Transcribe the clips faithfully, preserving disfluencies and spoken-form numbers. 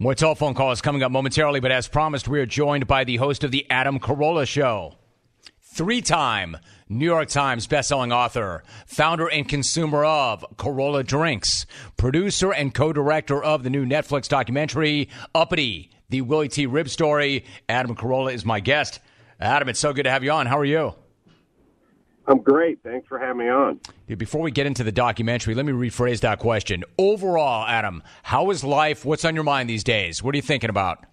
More telephone calls coming up momentarily, but as promised, we are joined by the host of the Adam Carolla Show. Three-time New York Times bestselling author, founder and consumer of Carolla Drinks, producer and co-director of the new Netflix documentary, Uppity, the Willie T. Rib story. Adam Carolla is my guest. Adam, it's so good to have you on. How are you? I'm great. Thanks for having me on. Dude, before we get into the documentary, let me rephrase that question. Overall, Adam, how is life? What's on your mind these days? What are you thinking about?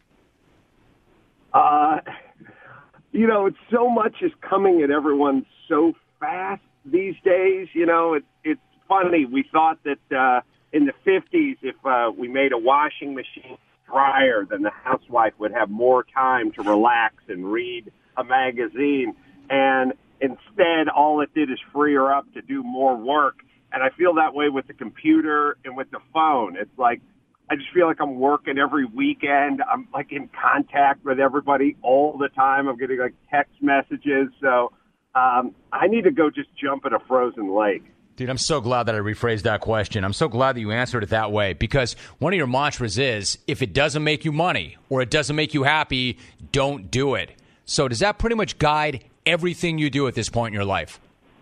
Uh, you know, it's so much is coming at everyone so fast these days. You know, it's it's funny. We thought that uh, in the fifties, if uh, we made a washing machine dryer, then the housewife would have more time to relax and read a magazine. And instead, all it did is free her up to do more work. And I feel that way with the computer and with the phone. It's like, I just feel like I'm working every weekend. I'm like in contact with everybody all the time. I'm getting like text messages. So um, I need to go just jump in a frozen lake. Dude, I'm so glad that I rephrased that question. I'm so glad that you answered it that way, because one of your mantras is, if it doesn't make you money or it doesn't make you happy, don't do it. So does that pretty much guide everything you do at this point in your life?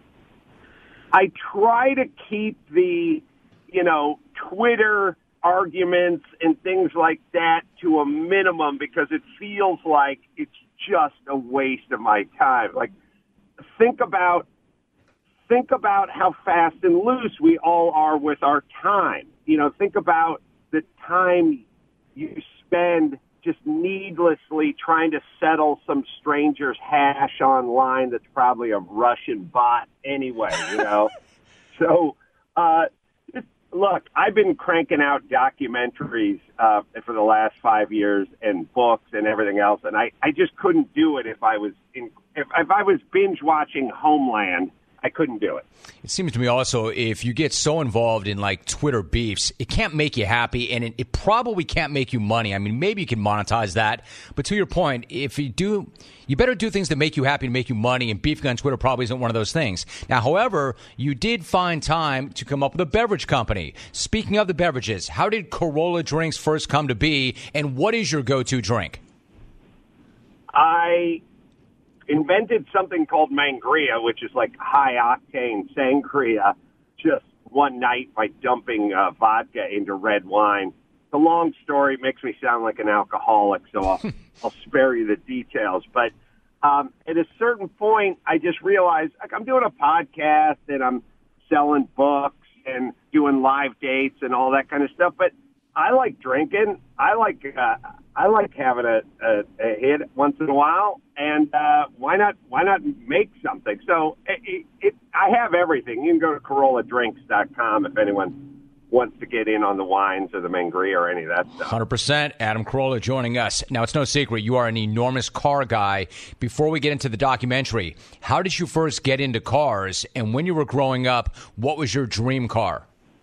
I try to keep the, you know, Twitter arguments and things like that to a minimum, because it feels like it's just a waste of my time. Like, think about think about how fast and loose we all are with our time. You know, think about the time you spend just needlessly trying to settle some stranger's hash online that's probably a Russian bot anyway, you know. so, uh, just, look, I've been cranking out documentaries uh, for the last five years and books and everything else, and I, I just couldn't do it if I was in, if, if I was binge watching Homeland. I couldn't do it. It seems to me also, if you get so involved in like Twitter beefs, it can't make you happy, and it, it probably can't make you money. I mean, maybe you can monetize that, but to your point, if you do, you better do things that make you happy and make you money, and beefing on Twitter probably isn't one of those things. Now, however, you did find time to come up with a beverage company. Speaking of the beverages, how did Carolla Drinks first come to be, and what is your go-to drink? I invented something called Mangria, which is like high-octane sangria, just one night by dumping uh, vodka into red wine. It's a long story. It makes me sound like an alcoholic, so I'll, I'll spare you the details. But um, at a certain point, I just realized, like, I'm doing a podcast and I'm selling books and doing live dates and all that kind of stuff, but I like drinking. I like uh, I like having a, a, a hit once in a while, and uh, why not why not make something? So it, it, it, I have everything. You can go to Carolla Drinks dot com if anyone wants to get in on the wines or the Mangria or any of that stuff. one hundred percent. Adam Carolla joining us. Now, it's no secret you are an enormous car guy. Before we get into the documentary, how did you first get into cars? And when you were growing up, what was your dream car?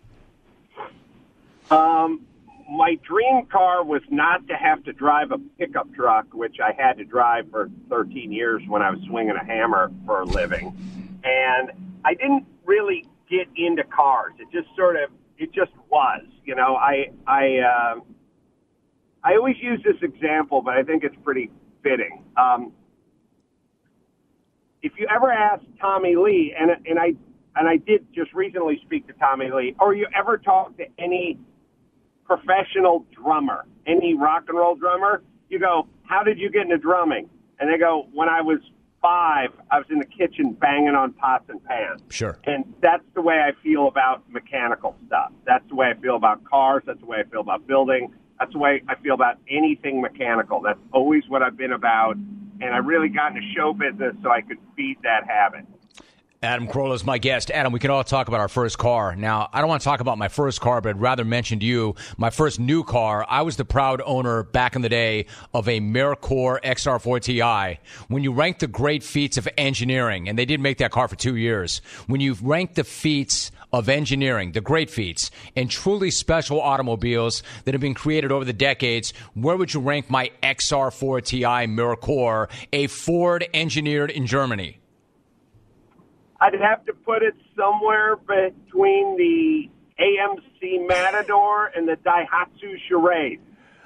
Um. My dream car was not to have to drive a pickup truck, which I had to drive for thirteen years when I was swinging a hammer for a living. And I didn't really get into cars. It just sort of, it just was, you know, I, I, uh, I always use this example, but I think it's pretty fitting. Um, if you ever ask Tommy Lee, and, and I, and I did just recently speak to Tommy Lee, or you ever talk to any professional drummer, any rock and roll drummer, you go, how did you get into drumming? And they go, when I was five, I was in the kitchen banging on pots and pans. Sure. And that's the way I feel about mechanical stuff. That's the way I feel about cars. That's the way I feel about building. That's the way I feel about anything mechanical. That's always what I've been about. And I really got into show business so I could feed that habit. Adam Carolla is my guest. Adam, we can all talk about our first car. Now, I don't want to talk about my first car, but I'd rather mention to you my first new car. I was the proud owner back in the day of a Mercor X R four T I. When you rank the great feats of engineering, and they did make that car for two years, when you rank the feats of engineering, the great feats, and truly special automobiles that have been created over the decades, where would you rank my X R four T I Mercor, a Ford engineered in Germany? I'd have to put it somewhere between the A M C Matador and the Daihatsu Charade.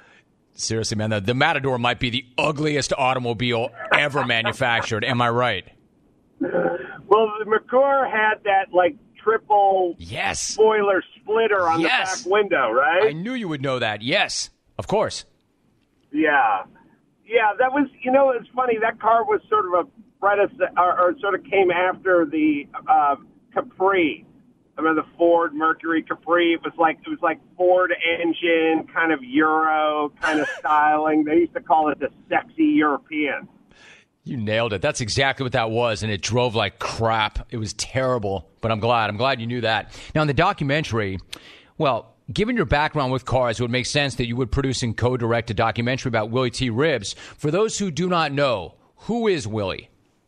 Seriously, man, the, the Matador might be the ugliest automobile ever manufactured. Am I right? Well, the McClure had that, like, triple yes. spoiler splitter on yes. the back window, right? I knew you would know that. Yes, of course. Yeah. Yeah, that was, you know, it's funny. That car was sort of a predecessor, or, or sort of came after the uh, Capri. I remember the Ford Mercury Capri. It was like it was like Ford engine, kind of Euro kind of styling. They used to call it the sexy European. You nailed it. That's exactly what that was, and it drove like crap. It was terrible, but I'm glad. I'm glad you knew that. Now, in the documentary, well, given your background with cars, it would make sense that you would produce and co-direct a documentary about Willie T. Ribbs. For those who do not know, who is Willie?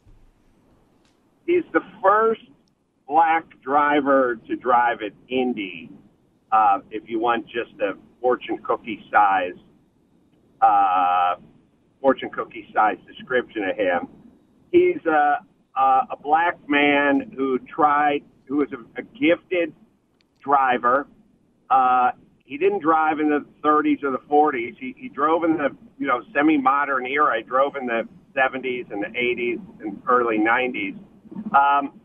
He's the first black driver to drive at Indy, uh, if you want just a fortune cookie size uh fortune cookie size description of him. He's a, a, a black man who tried, who was a, a gifted driver. Uh, he didn't drive in the thirties or the forties. He, he drove in the, you know, semi-modern era. He drove in the seventies and the eighties and early nineties. Um,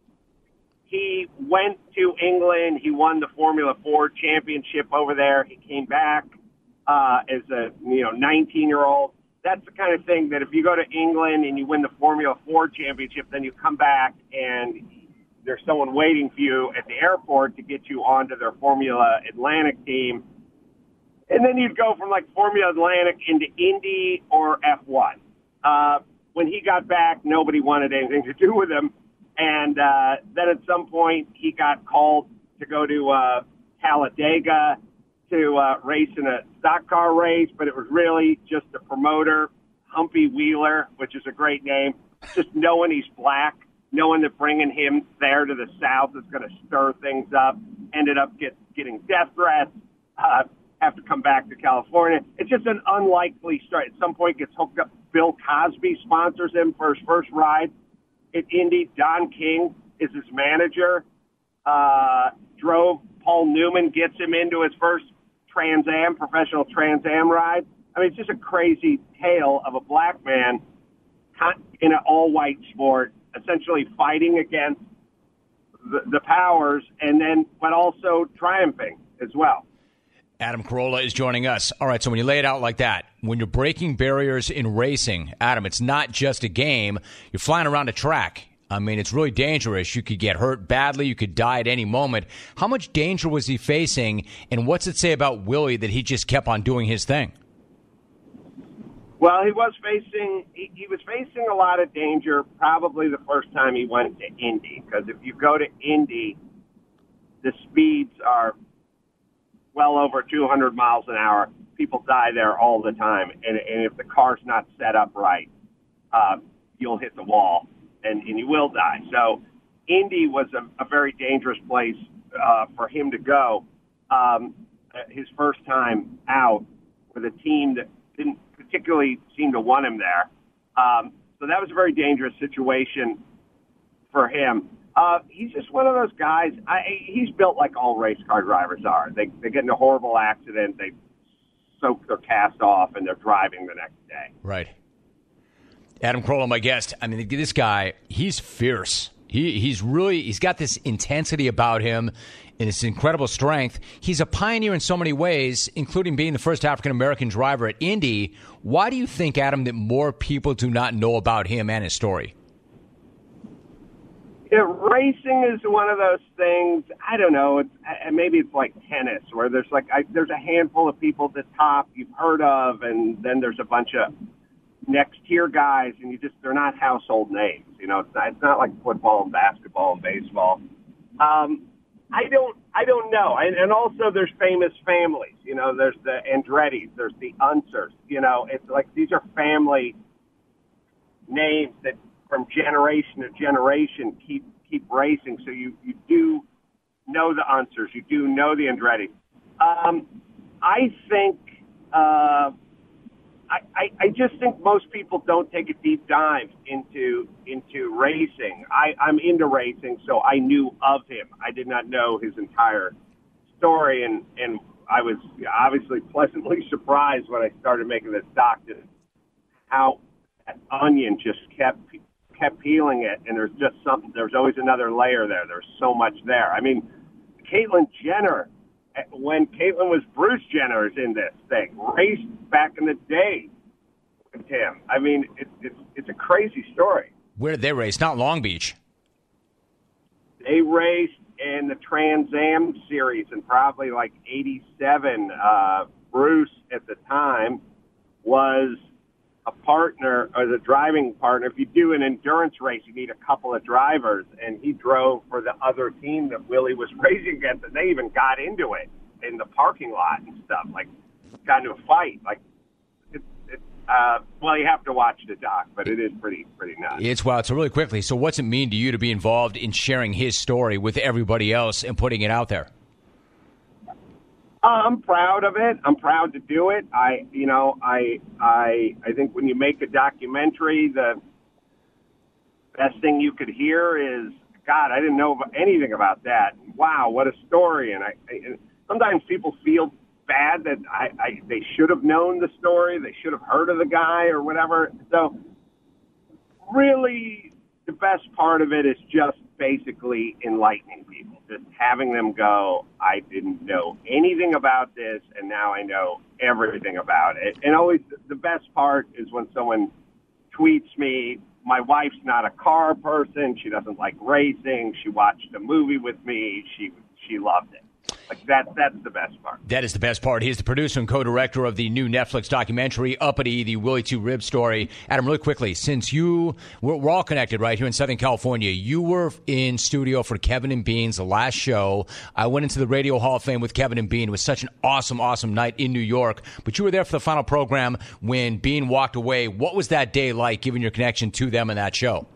he went to England. He won the Formula Ford championship over there. He came back uh, as a, you know, nineteen-year-old. That's the kind of thing that if you go to England and you win the Formula Ford championship, then you come back and there's someone waiting for you at the airport to get you onto their Formula Atlantic team. And then you'd go from like Formula Atlantic into Indy or F one. Uh, when he got back, nobody wanted anything to do with him. And uh, then at some point he got called to go to uh, Talladega to uh, race in a stock car race, but it was really just a promoter, Humpy Wheeler, which is a great name, just knowing he's black, knowing that bringing him there to the South is going to stir things up, ended up get, getting death threats, uh, have to come back to California. It's just an unlikely start. At some point gets hooked up. Bill Cosby sponsors him for his first ride at Indy. Don King is his manager. Uh, drove Paul Newman, gets him into his first Trans Am, professional Trans Am ride. I mean, it's just a crazy tale of a black man in an all-white sport, essentially fighting against the, the powers, and then, but also triumphing as well. Adam Carolla is joining us. All right, so when you lay it out like that, when you're breaking barriers in racing, Adam, it's not just a game. You're flying around a track. I mean, it's really dangerous. You could get hurt badly. You could die at any moment. How much danger was he facing, and what's it say about Willie that he just kept on doing his thing? Well, he was facing he, he was facing a lot of danger probably the first time he went to Indy, because if you go to Indy, the speeds are well over two hundred miles an hour. People die there all the time, and, and if the car's not set up right, uh, you'll hit the wall. And, and you will die. So Indy was a, a very dangerous place uh, for him to go. Um, his first time out with a team that didn't particularly seem to want him there. Um, so that was a very dangerous situation for him. Uh, he's just one of those guys. I, he's built like all race car drivers are. They, they get in a horrible accident. They soak their cast off, and they're driving the next day. Right. Adam Carolla, my guest. I mean, this guy, he's fierce. He He's really, he's got this intensity about him and this incredible strength. He's a pioneer in so many ways, including being the first African-American driver at Indy. Why do you think, Adam, that more people do not know about him and his story? Yeah, racing is one of those things, I don't know, it's, maybe it's like tennis, where there's like I, there's a handful of people at the top you've heard of, and then there's a bunch of next tier guys, and you just, they're not household names. You know, it's not, it's not like football and basketball and baseball. Um, I don't, I don't know. And, and also there's famous families, you know, there's the Andretti's, there's the Unsers, you know, it's like, these are family names that from generation to generation keep, keep racing. So you, you do know the Unsers, you do know the Andretti's. Um, I think, uh, I, I just think most people don't take a deep dive into into racing. I, I'm into racing, so I knew of him. I did not know his entire story and, and I was obviously pleasantly surprised when I started making this doc, just how that onion just kept kept peeling it, and there's just something. There's always another layer there. There's so much there. I mean, Caitlyn Jenner, when Caitlyn was Bruce Jenner, is in this thing, raced back in the day with him. I mean, it, it's it's a crazy story. Where did they race? Not Long Beach. They raced in the Trans Am series in probably like eighty-seven. Uh, Bruce at the time was a partner, or the driving partner. If you do an endurance race, you need a couple of drivers, and he drove for the other team that Willie was racing against, and they even got into it in the parking lot and stuff, like got into a fight. Like, it, it, uh, well, you have to watch the doc, but it is pretty, pretty nuts. It's wild. So really quickly, so what's it mean to you to be involved in sharing his story with everybody else and putting it out there? I'm proud of it. I'm proud to do it. I, you know, I, I, I think when you make a documentary, the best thing you could hear is, God, I didn't know anything about that. Wow, what a story! And I, I and sometimes people feel bad that I, I, they should have known the story. They should have heard of the guy or whatever. So, really, the best part of it is just basically enlightening people, just having them go, I didn't know anything about this, and now I know everything about it. And always the best part is when someone tweets me, my wife's not a car person, she doesn't like racing, she watched a movie with me, she she loved it. Like, that, that's the best part. That is the best part. He's the producer and co-director of the new Netflix documentary, Uppity, the Willie T. Rib story. Adam, really quickly, since you, we're, we're all connected right here in Southern California. You were in studio for Kevin and Bean's last show. I went into the Radio Hall of Fame with Kevin and Bean. It was such an awesome, awesome night in New York. But you were there for the final program when Bean walked away. What was that day like, given your connection to them in that show?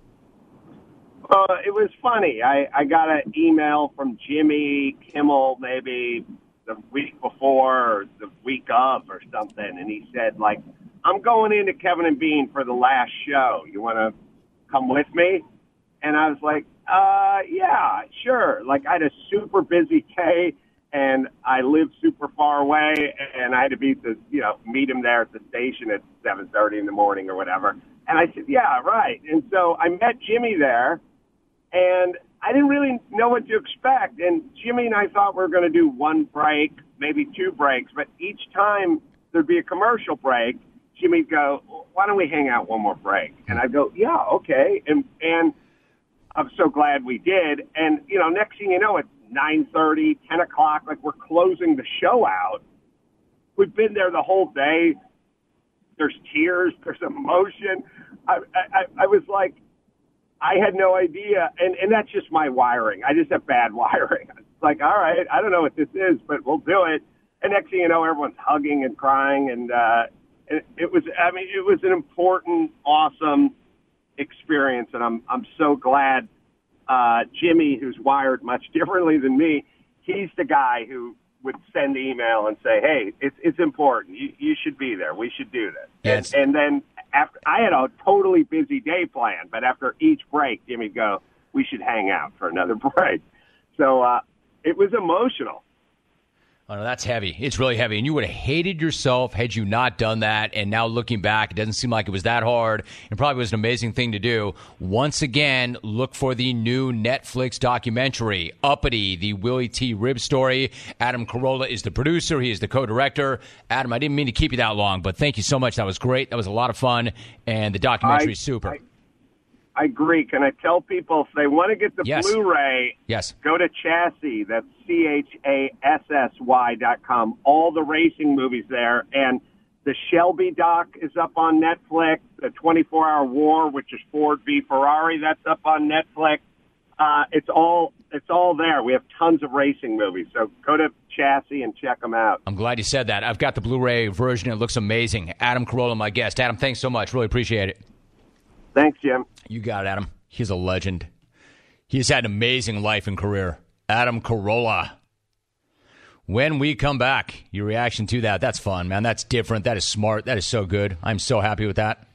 Uh, it was funny. I, I got an email from Jimmy Kimmel maybe the week before or the week of or something, and he said, like, I'm going into Kevin and Bean for the last show. You want to come with me? And I was like, uh, yeah, sure. Like, I had a super busy day, and I lived super far away, and I had to be to, you know, meet him there at the station at seven thirty in the morning or whatever. And I said, yeah, right. And so I met Jimmy there. And I didn't really know what to expect. And Jimmy and I thought we were going to do one break, maybe two breaks. But each time there'd be a commercial break, Jimmy'd go, why don't we hang out one more break? And I'd go, yeah, okay. And and I'm so glad we did. And, you know, next thing you know, it's nine thirty, ten o'clock, like we're closing the show out. We've been there the whole day. There's tears. There's emotion. I, I, I was like, I had no idea, and, and that's just my wiring. I just have bad wiring. It's like, all right, I don't know what this is, but we'll do it. And next thing you know, everyone's hugging and crying, and uh, it, it was, I mean, it was an important, awesome experience, and I'm I'm so glad uh, Jimmy, who's wired much differently than me, he's the guy who would send the email and say, hey, it's it's important. You, you should be there. We should do this. Yes. And, and then after, I had a totally busy day planned, but after each break, Jimmy'd go, we should hang out for another break. So uh, it was emotional. Oh, no, that's heavy. It's really heavy. And you would have hated yourself had you not done that. And now looking back, it doesn't seem like it was that hard. It probably was an amazing thing to do. Once again, look for the new Netflix documentary, Uppity, the Willie T. Rib story. Adam Carolla is the producer. He is the co-director. Adam, I didn't mean to keep you that long, but thank you so much. That was great. That was a lot of fun. And the documentary is super. I, I agree. Can I tell people if they want to get the yes. Blu-ray, yes. go to Chassis. That's C H A S S Y dot com. All the racing movies there. And the Shelby doc is up on Netflix. The twenty-four hour War, which is Ford v. Ferrari, that's up on Netflix. Uh, it's all it's all there. We have tons of racing movies. So go to Chassis and check them out. I'm glad you said that. I've got the Blu-ray version. It looks amazing. Adam Carolla, my guest. Adam, thanks so much. Really appreciate it. Thanks, Jim. You got it, Adam. He's a legend. He's had an amazing life and career. Adam Carolla. When we come back, your reaction to that, that's fun, man. That's different. That is smart. That is so good. I'm so happy with that.